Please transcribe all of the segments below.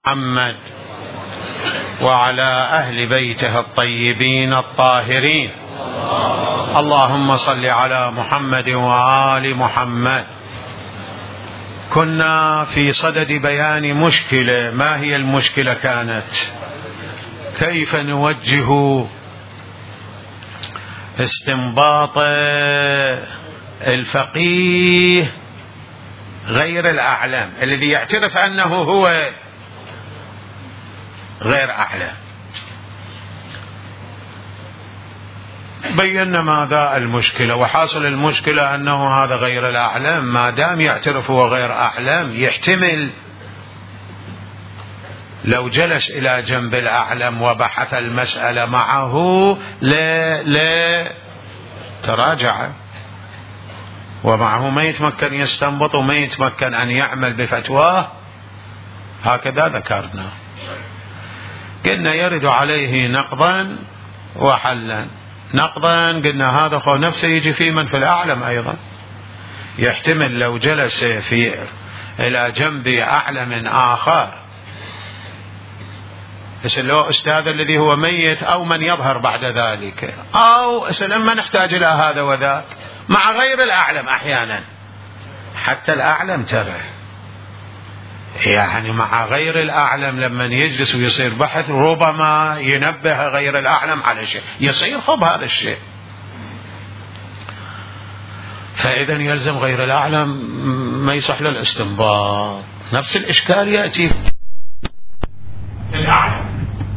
محمد وعلى أهل بيته الطيبين الطاهرين. اللهم صل على محمد وآل محمد. كنا في صدد بيان مشكلة. ما هي المشكلة؟ كانت كيف نوجه استنباط الفقيه غير الأعلم الذي يعترف أنه هو غير أعلم. بينا ماذا المشكلة، وحاصل المشكلة أنه هذا غير الأعلم ما دام يعترف هو غير أعلم يحتمل لو جلس إلى جنب الأعلم وبحث المسألة معه لا تراجع، ومعه ما يتمكن يستنبط وما يتمكن أن يعمل بفتواه. هكذا ذكرنا، قلنا يرد عليه نقضا وحلا. نقضا قلنا هذا خو نفسه يجي في من في الأعلم أيضا، يحتمل لو جلس إلى جنب أعلم آخر لو أستاذ الذي هو ميت أو من يظهر بعد ذلك، أو ما نحتاج إلى هذا وذاك مع غير الأعلم. أحيانا حتى الأعلم ترى يعني مع غير الأعلم لما يجلس ويصير بحث ربما ينبه غير الأعلم على شيء يصير خب هذا الشيء، فإذا يلزم غير الأعلم ما يصح له الاستنباط. نفس الإشكال يأتي في الأعلم،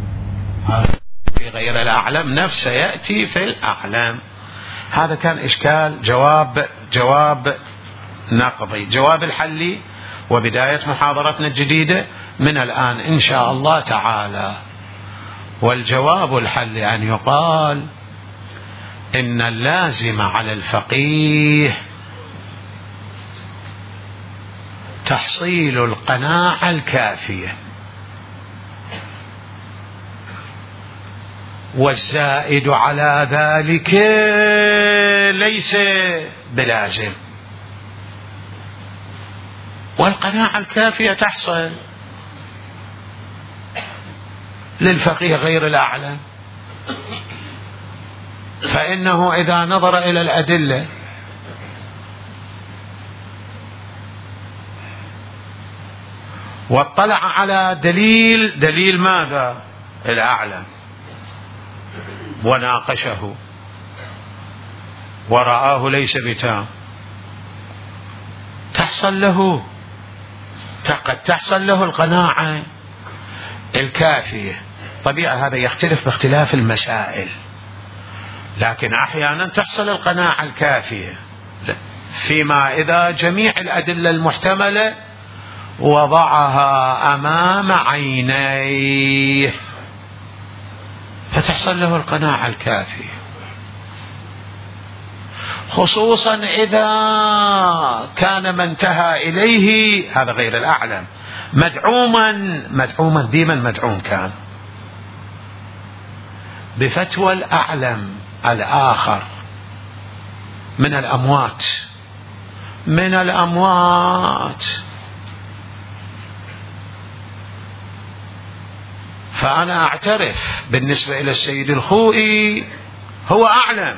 في غير الأعلم نفسه يأتي في الأعلم. هذا كان إشكال. جواب نقضي، جواب الحلي، وبداية محاضرتنا الجديدة من الآن إن شاء الله تعالى. والجواب الحلي أن يقال إن اللازم على الفقيه تحصيل القناعة الكافية، والزائد على ذلك ليس بلازم. والقناعة الكافية تحصل للفقيه غير الأعلم، فإنه إذا نظر إلى الأدلة واطلع على دليل ماذا؟ الأعلم، وناقشه ورآه ليس بتام، قد تحصل له القناعة الكافية. طبيعة هذا يختلف باختلاف المسائل، لكن أحيانا تحصل القناعة الكافية فيما إذا جميع الأدلة المحتملة وضعها أمام عينيه فتحصل له القناعة الكافية، خصوصا إذا كان ما انتهى إليه هذا غير الأعلم مدعوما بمن مدعوم كان بفتوى الأعلم الآخر من الأموات. فأنا أعترف بالنسبة إلى السيد الخوئي هو أعلم،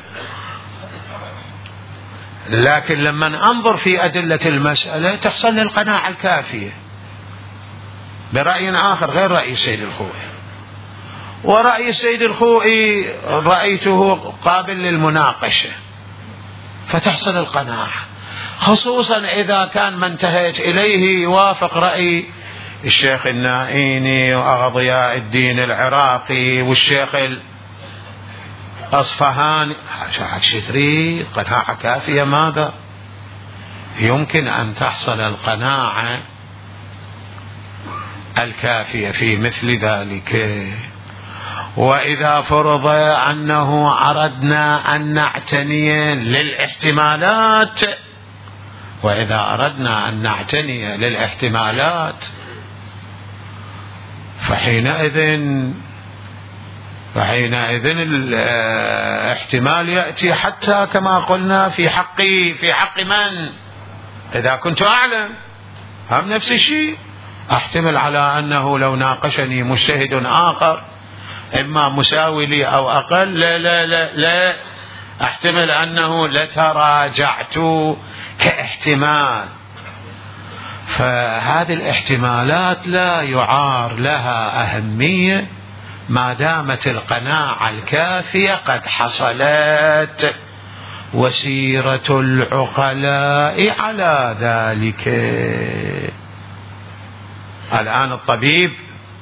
لكن لما أنظر في أدلة المسألة تحصل لي القناعة الكافية برأي آخر غير رأي السيد الخوئي. ورأي السيد الخوئي رأيته قابل للمناقشة فتحصل القناعة، خصوصا إذا كان ما انتهيت إليه يوافق رأي الشيخ النائيني وضياء الدين العراقي والشيخ الأصفهاني. شتري قناعة كافية ماذا؟ يمكن أن تحصل القناعة الكافية في مثل ذلك. وإذا فرض أنه أردنا أن نعتني للاحتمالات، وإذا أردنا أن نعتني للاحتمالات فحينئذ الاحتمال يأتي حتى كما قلنا في حق من؟ إذا كنت أعلم هم نفس الشيء، أحتمل على أنه لو ناقشني مجتهد آخر إما مساوي لي أو أقل، لا لا لا لا، أحتمل أنه لتراجعت كاحتمال. فهذه الاحتمالات لا يعار لها أهمية ما دامت القناعة الكافية قد حصلت، وسيرة العقلاء على ذلك. الآن الطبيب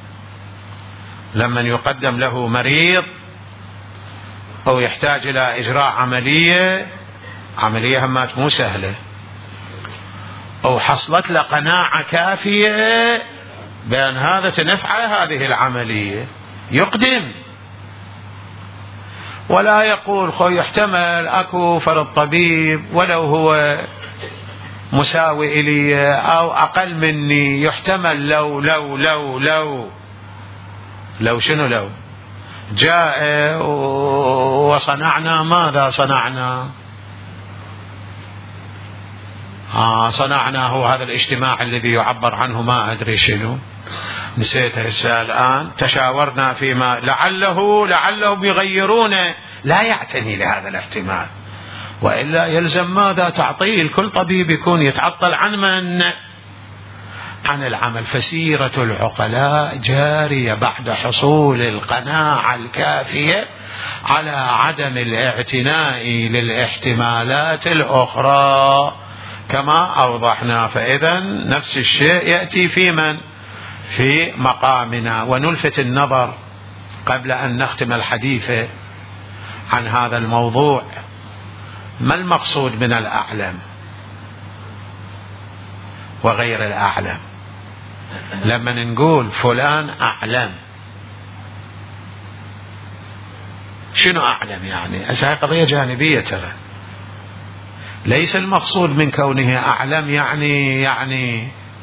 لمن يقدم له مريض أو يحتاج إلى إجراء عملية همات مو سهلة، أو حصلت له قناعة كافية بأن هذا تنفع هذه العملية، يقدم ولا يقول يحتمل أكو فرد طبيب ولو هو مساوي إلي أو أقل مني، يحتمل لو شنو لو جاء وصنعنا ماذا صنعنا؟ صنعنا هو هذا الاجتماع الذي يعبر عنه ما أدري شنو، نسيته هسه الآن، تشاورنا فيما لعله بيغيرونه، لا يعتني لهذا الاحتمال، وإلا يلزم ماذا؟ تعطيل. كل طبيب يكون يتعطل عن من؟ عن العمل. فسيرة العقلاء جارية بعد حصول القناعة الكافية على عدم الاعتناء للاحتمالات الأخرى كما أوضحنا. فإذا نفس الشيء يأتي في من؟ في مقامنا. ونلفت النظر قبل أن نختم الحديث عن هذا الموضوع، ما المقصود من الأعلم وغير الأعلم؟ لما نقول فلان أعلم، شنو أعلم يعني؟ هذه قضية جانبية ترى، ليس المقصود من كونه أعلم يعني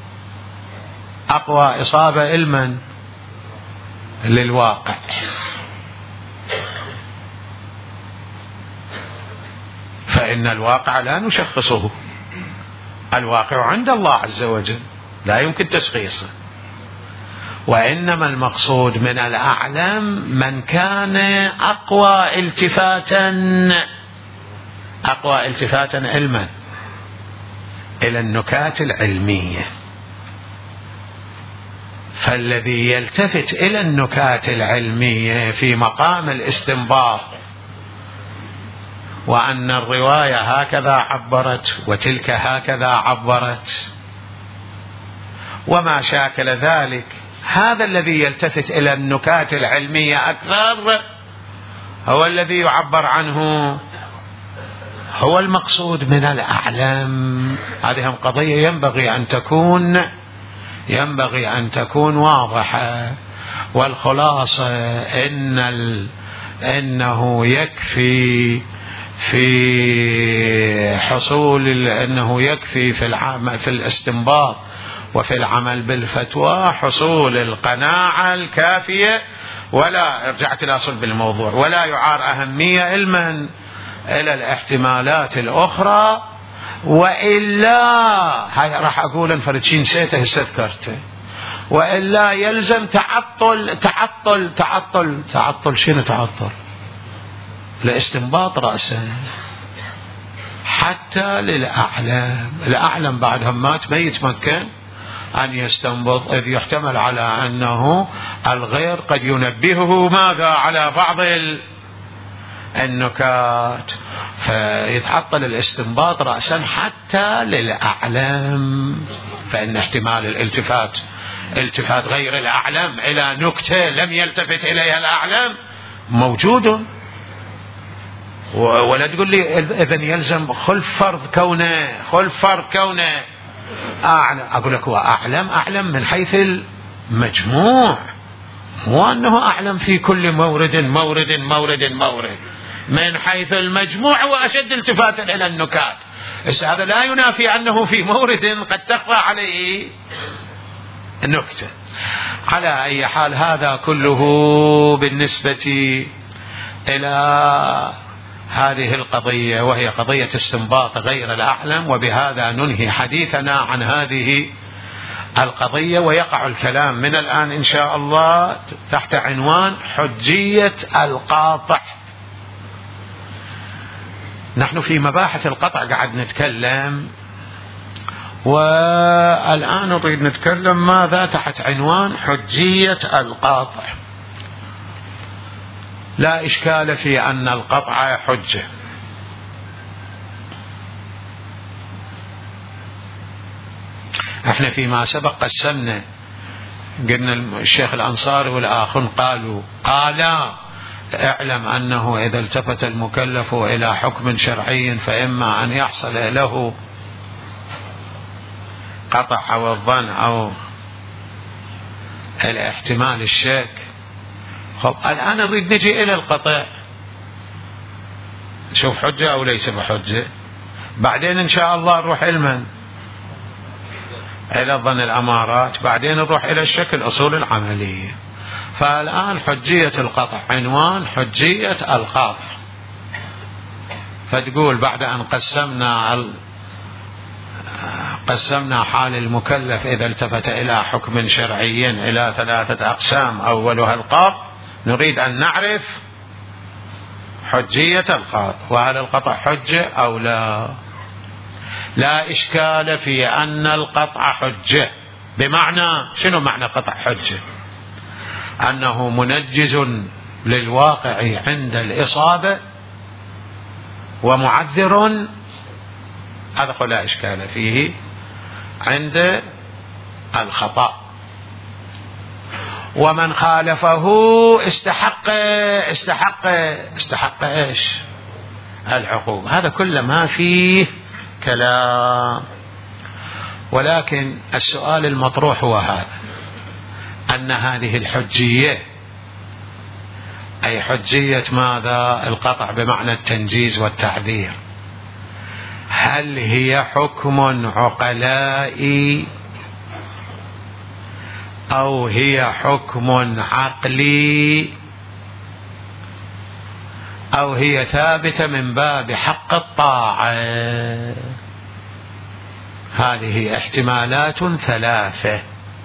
أقوى إصابة علما للواقع. فإن الواقع لا نشخصه، الواقع عند الله عز وجل لا يمكن تشخيصه. وإنما المقصود من الأعلم من كان أقوى التفاتا علما إلى النكات العلمية. فالذي يلتفت إلى النكات العلمية في مقام الاستنباط، وأن الرواية هكذا عبرت وتلك هكذا عبرت وما شاكل ذلك، هذا الذي يلتفت إلى النكات العلمية أكثر هو الذي يعبر عنه، هو المقصود من الأعلام. هذه قضية ينبغي أن تكون واضحة. والخلاصة إنه يكفي في الاستنباط وفي العمل بالفتوى حصول القناعة الكافية، ولا رجعت إلى صلب الموضوع، ولا يعار أهمية علما إلى الاحتمالات الأخرى. وإلا هاي راح أقول انفرد نسيته استذكرته، وإلا يلزم تعطل شنو تعطل؟ لاستنباط رأسا حتى الأعلم بعد همات ما يتمكن أن يستنبط، إذ يحتمل على أنه الغير قد ينبهه ماذا على بعض النكات، فيتعطل الاستنباط رأسا حتى للأعلم. فإن احتمال التفات غير الأعلم إلى نكتة لم يلتفت إليها الأعلم موجود. ولا تقول لي إذن يلزم خلف فرض كونه أعلم. أقول لك هو أعلم من حيث المجموع، مو أنه أعلم في كل مورد من حيث المجموع وأشد التفاتا إلى النكات. هذا لا ينافي أنه في مورد قد تخفى عليه النكتة. على أي حال هذا كله بالنسبة إلى هذه القضية، وهي قضية استنباط غير الأعلم. وبهذا ننهي حديثنا عن هذه القضية، ويقع الكلام من الآن إن شاء الله تحت عنوان حجية القاطع. نحن في مباحث القطع قاعد نتكلم، والآن نريد نتكلم ماذا تحت عنوان حجية القاطع. لا إشكال في أن القطع حجة. احنا فيما سبق قسمنا، قلنا الشيخ الأنصاري والآخرون قال اعلم أنه إذا التفت المكلف إلى حكم شرعي فإما أن يحصل له قطع أو الظن أو الاحتمال الشك. خب الآن نريد نجي إلى القطع، نشوف حجة أو ليس بحجة، بعدين إن شاء الله نروح إلى ظن الأمارات، بعدين نروح إلى الشكل الأصول العملية. فالآن حجية القطع عنوان حجية القاطع. فتقول بعد أن قسمنا حال المكلف إذا التفت إلى حكم شرعي إلى 3 أقسام، أولها القطع، نريد أن نعرف حجية القطع، وهل القطع حجة أو لا. لا إشكال في أن القطع حجة. بمعنى شنو معنى قطع حجة؟ أنه منجز للواقع عند الإصابة ومعذر، هذا لا إشكال فيه عند الخطأ. ومن خالفه استحق إيش؟ العقوبة. هذا كله ما فيه كلام. ولكن السؤال المطروح هو هذا، أن هذه الحجية أي حجية ماذا؟ القطع بمعنى التنجيز والتعذير، هل هي حكم عقلائي أو هي حكم عقلي أو هي ثابتة من باب حق الطاعة؟ هذه احتمالات 3.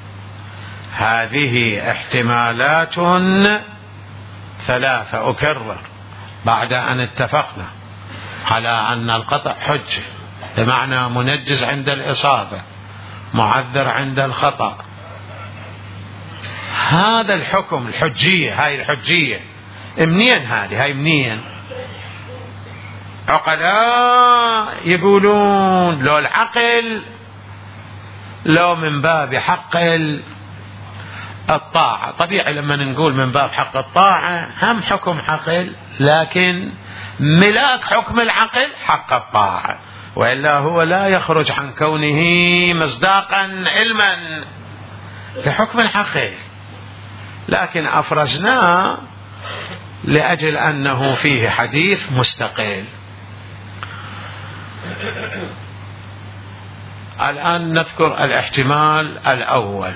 هذه احتمالات 3. أكرر، بعد أن اتفقنا على أن القطع حجة بمعنى منجز عند الإصابة، معذر عند الخطأ، هذا الحكم الحجية، هاي الحجية منين؟ هاي منين؟ عقلاء يقولون لو العقل، لو من باب حق الطاعة. طبيعي لما نقول من باب حق الطاعة هم حكم عقل، لكن ملاك حكم العقل حق الطاعة، وإلا هو لا يخرج عن كونه مصداقا علما لحكم العقل، لكن أفرزناه لأجل أنه فيه حديث مستقل. الآن نذكر الاحتمال الأول.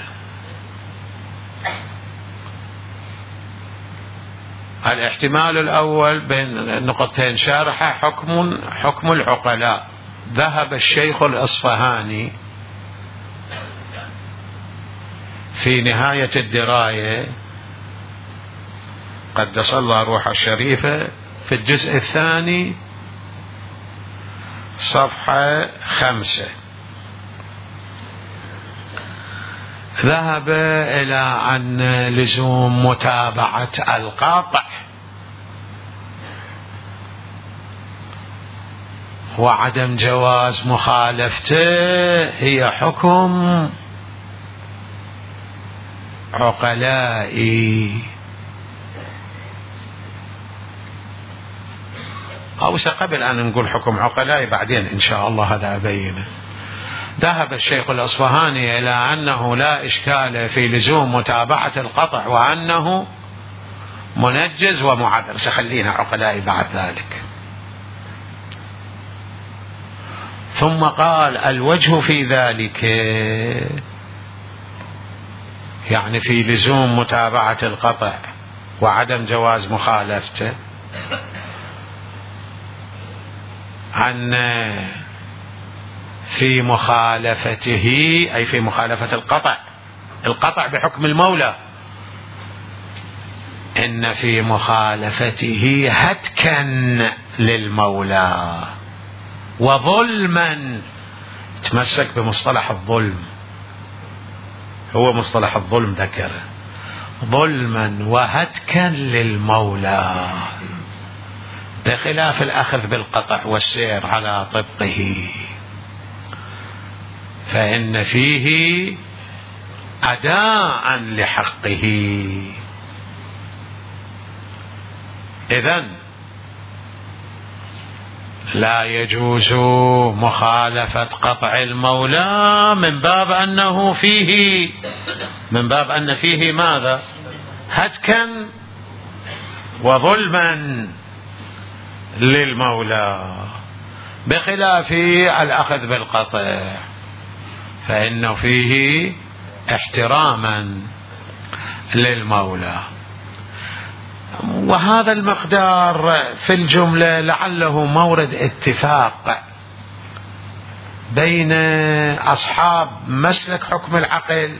الاحتمال الأول بين نقطتين شارحة، حكم العقلاء. ذهب الشيخ الأصفهاني في نهاية الدراية قدس الله روحه الشريفة في الجزء 2 صفحة 5، ذهب إلى أن لزوم متابعة القاطع وعدم جواز مخالفته هي حكم عقلائي، أو قبل أن نقول حكم عقلائي بعدين إن شاء الله هذا أبينه. ذهب الشيخ الأصفهاني إلى أنه لا إشكال في لزوم متابعة القطع وأنه منجز ومعذر. سخلينا عقلائي بعد ذلك. ثم قال الوجه في ذلك، يعني في لزوم متابعة القطع وعدم جواز مخالفته، أن في مخالفته، أي في مخالفة القطع بحكم المولى، إن في مخالفته هتكا للمولى وظلما. تمسك بمصطلح الظلم، هو مصطلح الظلم ذكره، ظلما وهتكا للمولى، بخلاف الأخذ بالقطع والسير على طبقه، فإن فيه أداء لحقه. إذن لا يجوز مخالفة قطع المولى من باب أن فيه ماذا؟ هتكا وظلما للمولى، بخلاف الأخذ بالقطع فإنه فيه احتراما للمولى. وهذا المقدار في الجملة لعله مورد اتفاق بين أصحاب مسلك حكم العقل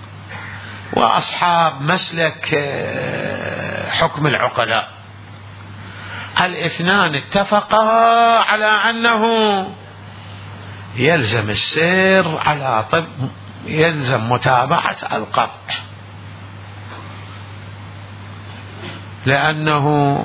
وأصحاب مسلك حكم العقلاء. الاثنان اتفقا على أنه يلزم السير على يلزم متابعة القطع، لأنه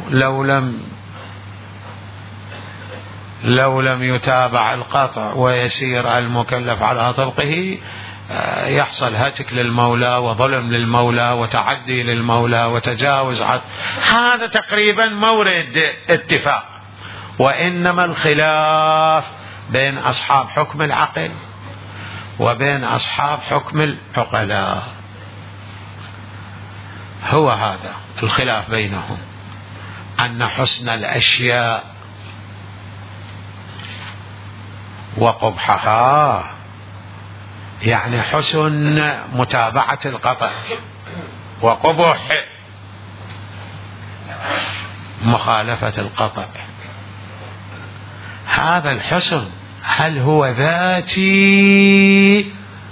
لو لم يتابع القطع ويسير المكلف على طبقه يحصل هتك للمولى وظلم للمولى وتعدي للمولى وتجاوز هذا تقريبا مورد اتفاق. وإنما الخلاف بين أصحاب حكم العقل وبين أصحاب حكم العقلاء، هو هذا الخلاف بينهم، أن حسن الأشياء وقبحها يعني حسن متابعة القطع، وقبح مخالفة القطع. هذا الحسن هل هو ذاتي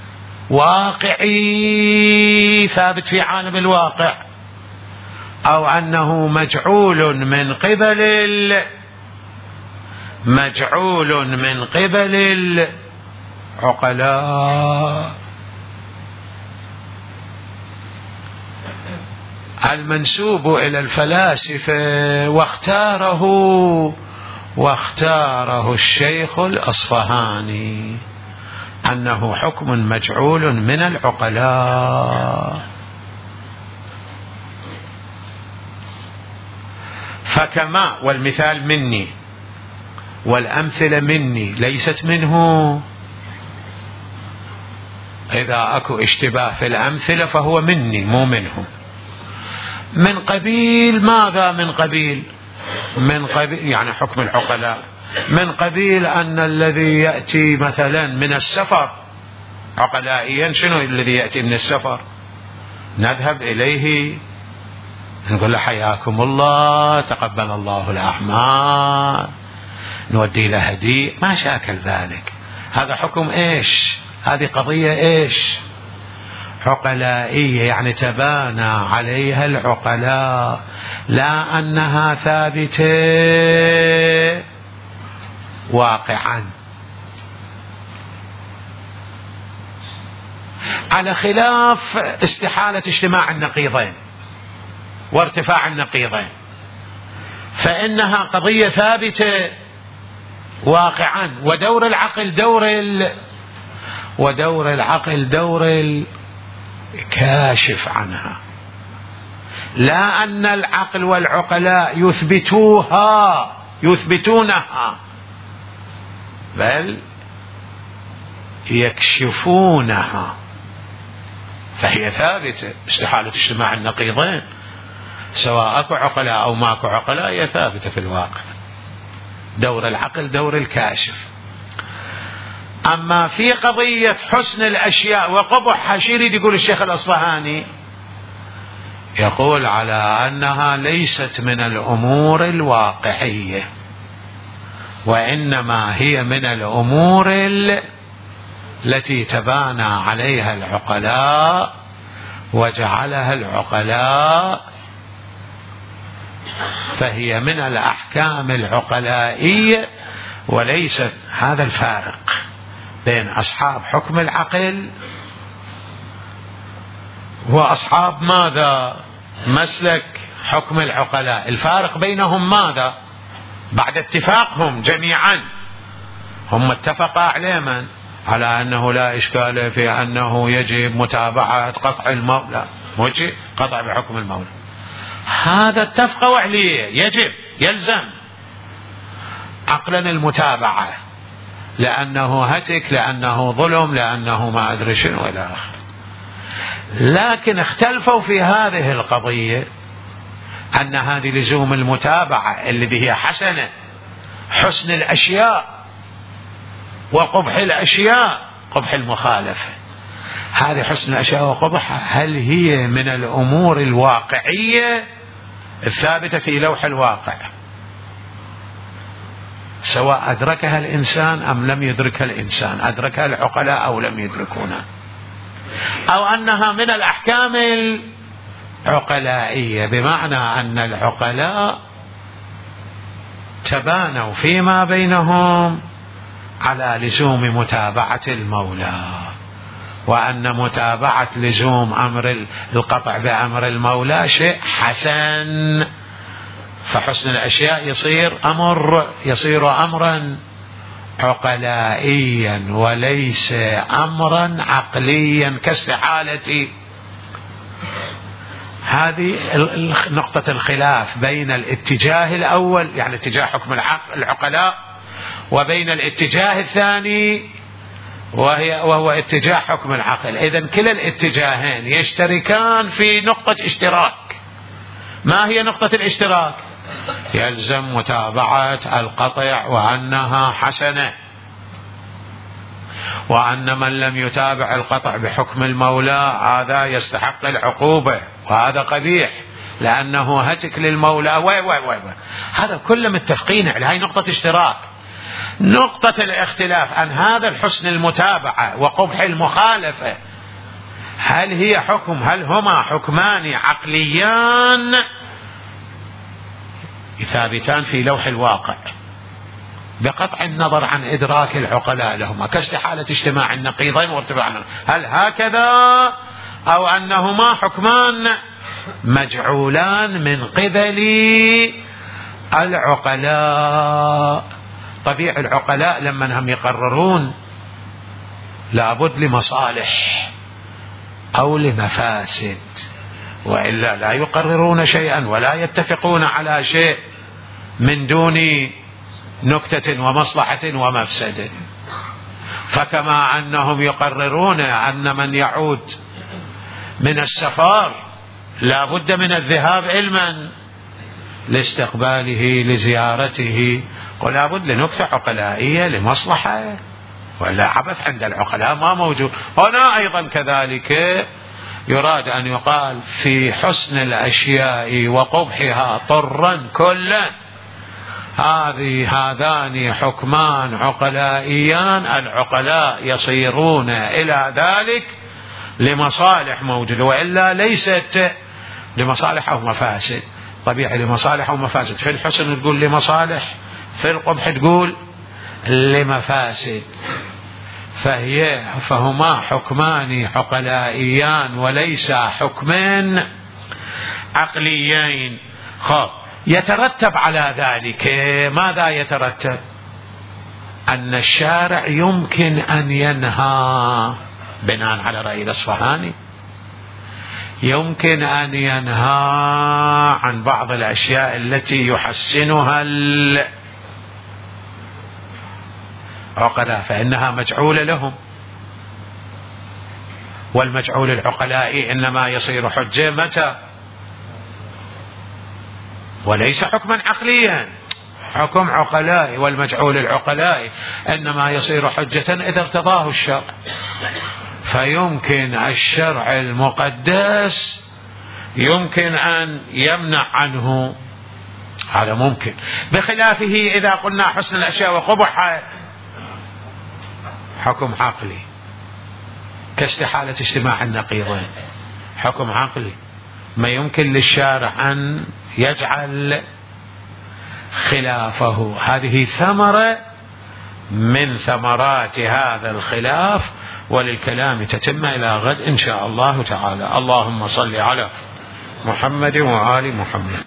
واقعي ثابت في عالم الواقع، أو أنه مجعول من قبل العقلاء المنسوب إلى الفلاسفة، واختاره الشيخ الأصفهاني أنه حكم مجعول من العقلاء. فكما والمثال مني والأمثلة مني ليست منه، إذا أكو اشتباه في الأمثلة فهو مني مو منهم. من قبيل ماذا؟ من قبيل يعني حكم العقلاء، من قبيل أن الذي يأتي مثلا من السفر عقلائيا، شنو الذي يأتي من السفر؟ نذهب إليه نقول له حياكم الله، تقبل الله الأعمال، نودي له هدية، ما شاكل ذلك. هذا حكم إيش؟ هذه قضية إيش؟ عقلائية، يعني تبانى عليها العقلاء، لا أنها ثابتة واقعا، على خلاف استحالة اجتماع النقيضين وارتفاع النقيضين، فإنها قضية ثابتة واقعا. ودور العقل دور الكاشف عنها، لا أن العقل والعقلاء يثبتونها، بل يكشفونها، فهي ثابتة استحالة اجتماع النقيضين، سواء أكو عقلاء أو ماكو عقلاء هي ثابتة في الواقع. دور العقل دور الكاشف. أما في قضية حسن الأشياء وقبحها، شو يريد يقول الشيخ الأصفهاني؟ يقول على أنها ليست من الأمور الواقعية، وإنما هي من الأمور التي تبانى عليها العقلاء وجعلها العقلاء، فهي من الأحكام العقلائية وليست. هذا الفارق بين أصحاب حكم العقل وأصحاب ماذا؟ مسلك حكم العقلاء. الفارق بينهم ماذا؟ بعد اتفاقهم جميعا، هم اتفقا على من؟ على أنه لا إشكال في أنه يجب متابعة قطع المولى، وجه قطع بحكم المولى، هذا اتفقوا عليه، يجب يلزم عقلا المتابعة، لأنه هتك، لأنه ظلم، لأنه ما أدري شنو إلى آخره. لكن اختلفوا في هذه القضية، أن هذه لزوم المتابعة الذي هي حسنة، حسن الأشياء وقبح الأشياء، قبح المخالفة، هذه حسن الأشياء وقبحها، هل هي من الأمور الواقعية الثابتة في لوح الواقع، سواء أدركها الإنسان أم لم يدركها الإنسان، أدركها العقلاء أو لم يدركونها، أو أنها من الأحكام العقلائية، بمعنى أن العقلاء تبانوا فيما بينهم على لزوم متابعة المولى، وأن متابعة لزوم أمر القطع بأمر المولى شيء حسن، فحسن الأشياء يصير أمرا عقلائيا وليس أمرا عقليا كاستحالة. هذه نقطة الخلاف بين الاتجاه الأول، يعني اتجاه حكم العقلاء، وبين الاتجاه الثاني وهو اتجاه حكم العقل. إذن كلا الاتجاهين يشتركان في نقطة اشتراك. ما هي نقطة الاشتراك؟ يلزم متابعة القطع وأنها حسنة، وأن من لم يتابع القطع بحكم المولى هذا يستحق العقوبة، وهذا قبيح لأنه هتك للمولى هذا كله متفقين على هاي نقطة اشتراك. نقطة الاختلاف أن هذا الحسن المتابعة وقبح المخالفة هل هي حكم، هل هما حكمان عقليان ثابتان في لوح الواقع بقطع النظر عن إدراك العقلاء لهما، كاستحالة اجتماع النقيضين وارتفاع، هل هكذا أو أنهما حكمان مجعولان من قبل العقلاء؟ طبيعي العقلاء لما هم يقررون لابد لمصالح أو لمفاسد، وإلا لا يقررون شيئا ولا يتفقون على شيء من دون نكتة ومصلحة ومفسدة. فكما أنهم يقررون أن من يعود من السفر لا بد من الذهاب علما لاستقباله لزيارته، ولا بد لنكتة عقلائية لمصلحة، ولا عبث عند العقلاء ما موجود. هنا أيضا كذلك يراد أن يقال في حسن الأشياء وقبحها طرا كلا، هذان حكمان عقلائيان، العقلاء يصيرون إلى ذلك لمصالح موجودة، وإلا ليست لمصالح أو مفاسد. طبيعي لمصالح أو مفاسد، في الحسن تقول لمصالح، في القبح تقول لمفاسد، فهما حكمان عقلائيان وليس حكمان عقليين. يترتب على ذلك ماذا؟ يترتب أن الشارع يمكن أن ينهى بناء على رأي الأصفهاني، يمكن أن ينهى عن بعض الأشياء التي يحسنها العقلاء فإنها مجعولة لهم، والمجعول العقلائي إنما يصير حجة متى؟ وليس حكما عقليا، حكم عقلائي، والمجعول العقلائي إنما يصير حجة إذا ارتضاه الشرع. فيمكن الشرع المقدس يمكن أن يمنع عنه، هذا ممكن، بخلافه إذا قلنا حسن الأشياء وقبحها حكم عقلي، كاستحالة اجتماع النقيضين، حكم عقلي، ما يمكن للشارع أن يجعل خلافه. هذه ثمرة من ثمرات هذا الخلاف، وللكلام تتم إلى غد إن شاء الله تعالى. اللهم صل على محمد وآل محمد.